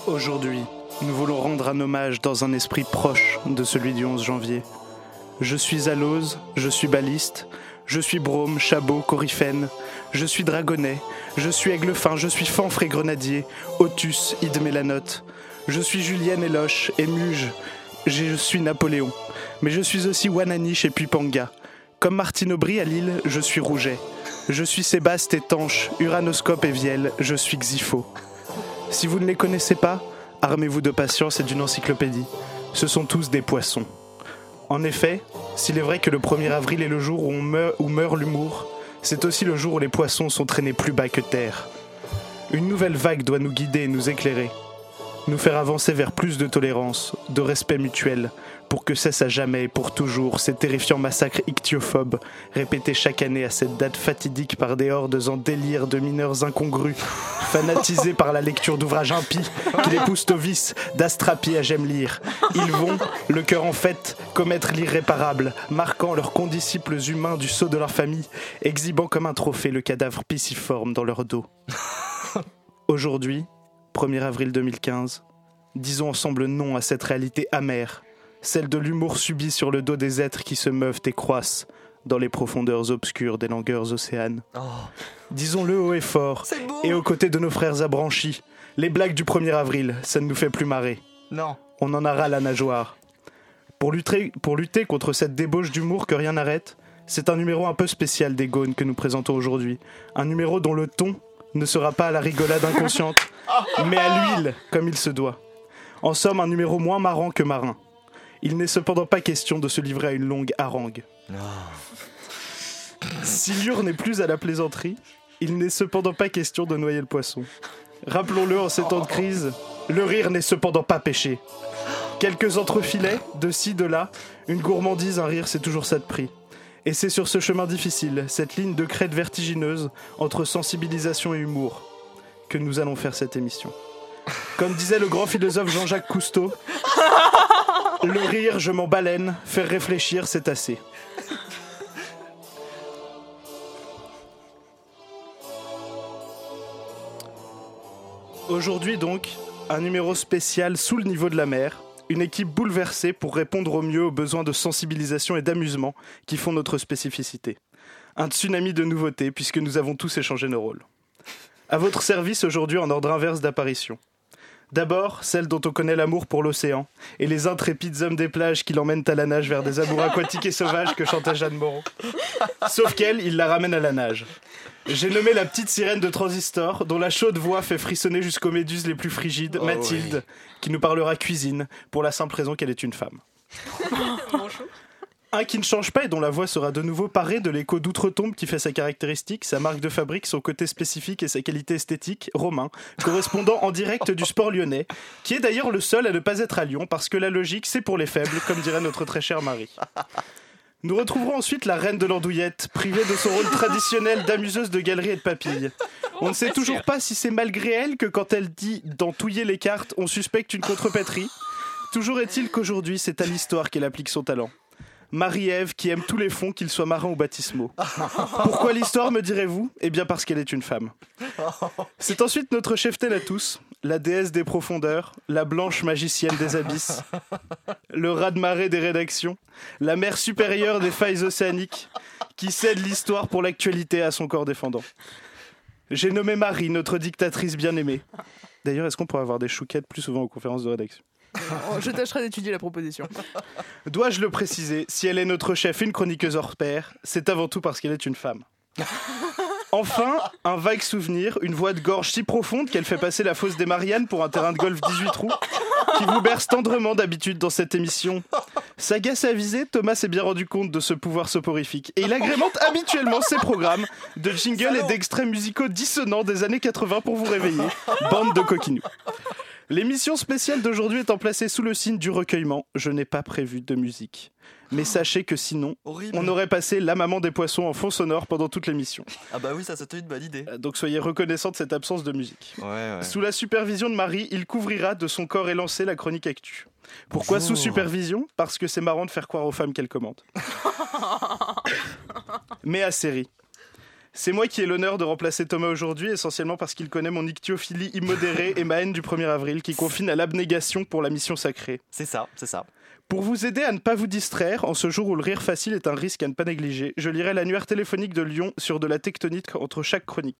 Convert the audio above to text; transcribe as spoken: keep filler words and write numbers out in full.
Aujourd'hui, nous voulons rendre un hommage dans un esprit proche de celui du onze janvier. Je suis Alose, je suis Baliste, je suis Brome, Chabot, Coryphène, je suis Dragonnet, je suis Aiglefin, je suis Fanfre et Grenadier, Otus, Id Mélanote, je suis Julienne et Loche et Muge, je suis Napoléon, mais je suis aussi Wananiche et Pupanga. Comme Martine Aubry à Lille, je suis Rouget. Je suis Sébaste et Tanche, Uranoscope et Vielle, je suis Xipho. Si vous ne les connaissez pas, armez-vous de patience et d'une encyclopédie. Ce sont tous des poissons. En effet, s'il est vrai que le premier avril est le jour où, on meurt, où meurt l'humour, c'est aussi le jour où les poissons sont traînés plus bas que terre. Une nouvelle vague doit nous guider et nous éclairer, nous faire avancer vers plus de tolérance, de respect mutuel, pour que cesse à jamais et pour toujours ces terrifiants massacres ichthyophobes, répétés chaque année à cette date fatidique par des hordes en délire de mineurs incongrus, fanatisés par la lecture d'ouvrages impies qui les poussent au vice, d'Astrapi à J'aime lire. Ils vont, le cœur en fête, commettre l'irréparable, marquant leurs condisciples humains du sceau de leur famille, exhibant comme un trophée le cadavre pisciforme dans leur dos. Aujourd'hui, premier avril deux mille quinze, disons ensemble non à cette réalité amère, celle de l'humour subi sur le dos des êtres qui se meuvent et croissent dans les profondeurs obscures des langueurs océanes. Oh. Disons-le haut et fort, et aux côtés de nos frères abranchis, les blagues du premier avril, ça ne nous fait plus marrer. Non. On en a ras la nageoire. Pour lutter, pour lutter contre cette débauche d'humour que rien n'arrête, c'est un numéro un peu spécial des Gaunes que nous présentons aujourd'hui. Un numéro dont le ton ne sera pas à la rigolade inconsciente, mais à l'huile, comme il se doit. En somme, un numéro moins marrant que marin. Il n'est cependant pas question de se livrer à une longue harangue. Oh. Si l'hure n'est plus à la plaisanterie, il n'est cependant pas question de noyer le poisson. Rappelons-le, en ces temps de crise, le rire n'est cependant pas péché. Quelques entrefilets, de ci, de là, une gourmandise, un rire, c'est toujours ça de prix. Et c'est sur ce chemin difficile, cette ligne de crête vertigineuse, entre sensibilisation et humour, que nous allons faire cette émission. Comme disait le grand philosophe Jean-Jacques Cousteau, le rire, je m'en baleine, faire réfléchir, c'est assez. Aujourd'hui donc, un numéro spécial sous le niveau de la mer, une équipe bouleversée pour répondre au mieux aux besoins de sensibilisation et d'amusement qui font notre spécificité. Un tsunami de nouveautés puisque nous avons tous échangé nos rôles. À votre service aujourd'hui en ordre inverse d'apparition. D'abord, celle dont on connaît l'amour pour l'océan et les intrépides hommes des plages qui l'emmènent à la nage vers des amours aquatiques et sauvages que chantait Jeanne Moreau. Sauf qu'elle, il la ramène à la nage. J'ai nommé la petite sirène de Transistor, dont la chaude voix fait frissonner jusqu'aux méduses les plus frigides, oh Mathilde, oui. Qui nous parlera cuisine, pour la simple raison qu'elle est une femme. Un qui ne change pas et dont la voix sera de nouveau parée de l'écho d'outre-tombe qui fait sa caractéristique, sa marque de fabrique, son côté spécifique et sa qualité esthétique, Romain, correspondant en direct du Sport Lyonnais, qui est d'ailleurs le seul à ne pas être à Lyon, parce que la logique, c'est pour les faibles, comme dirait notre très chère Marie. Nous retrouverons ensuite la reine de l'andouillette, privée de son rôle traditionnel d'amuseuse de galerie et de papilles. On ne sait toujours pas si c'est malgré elle que quand elle dit « d'entouiller les cartes », on suspecte une contrepétrie. Toujours est-il qu'aujourd'hui, c'est à l'histoire qu'elle applique son talent. Marie-Ève qui aime tous les fonds, qu'ils soient marins ou baptismaux. Pourquoi l'histoire, me direz-vous ? Eh bien parce qu'elle est une femme. C'est ensuite notre cheftaine à tous, la déesse des profondeurs, la blanche magicienne des abysses, le raz-de-marée des rédactions, la mère supérieure des failles océaniques, qui cède l'histoire pour l'actualité à son corps défendant. J'ai nommé Marie, notre dictatrice bien-aimée. D'ailleurs, est-ce qu'on pourrait avoir des chouquettes plus souvent aux conférences de rédaction ? Je tâcherai d'étudier la proposition. Dois-je le préciser, si elle est notre chef, une chroniqueuse hors pair, c'est avant tout parce qu'elle est une femme. Enfin, un vague souvenir, une voix de gorge si profonde qu'elle fait passer la fosse des Mariannes pour un terrain de golf dix-huit trous, qui vous berce tendrement d'habitude dans cette émission. Sagace avisé, Thomas s'est bien rendu compte de ce pouvoir soporifique, et il agrémente habituellement ses programmes de jingles et d'extraits musicaux dissonants des années quatre-vingts pour vous réveiller, bande de coquinous. L'émission spéciale d'aujourd'hui étant placée sous le signe du recueillement, je n'ai pas prévu de musique. Mais sachez que sinon, horrible. On aurait passé La Maman des Poissons en fond sonore pendant toute l'émission. Ah bah oui, ça c'était une bonne idée. Donc soyez reconnaissants de cette absence de musique. Ouais, ouais. Sous la supervision de Marie, il couvrira de son corps élancé la chronique actu. Pourquoi Bonjour. Sous supervision ? Parce que c'est marrant de faire croire aux femmes qu'elles commentent. Mais à série. C'est moi qui ai l'honneur de remplacer Thomas aujourd'hui, essentiellement parce qu'il connaît mon ichthyophilie immodérée et ma haine du premier avril, qui confine à l'abnégation pour la mission sacrée. C'est ça, c'est ça. Pour vous aider à ne pas vous distraire, en ce jour où le rire facile est un risque à ne pas négliger, je lirai l'annuaire téléphonique de Lyon sur de la tectonique entre chaque chronique.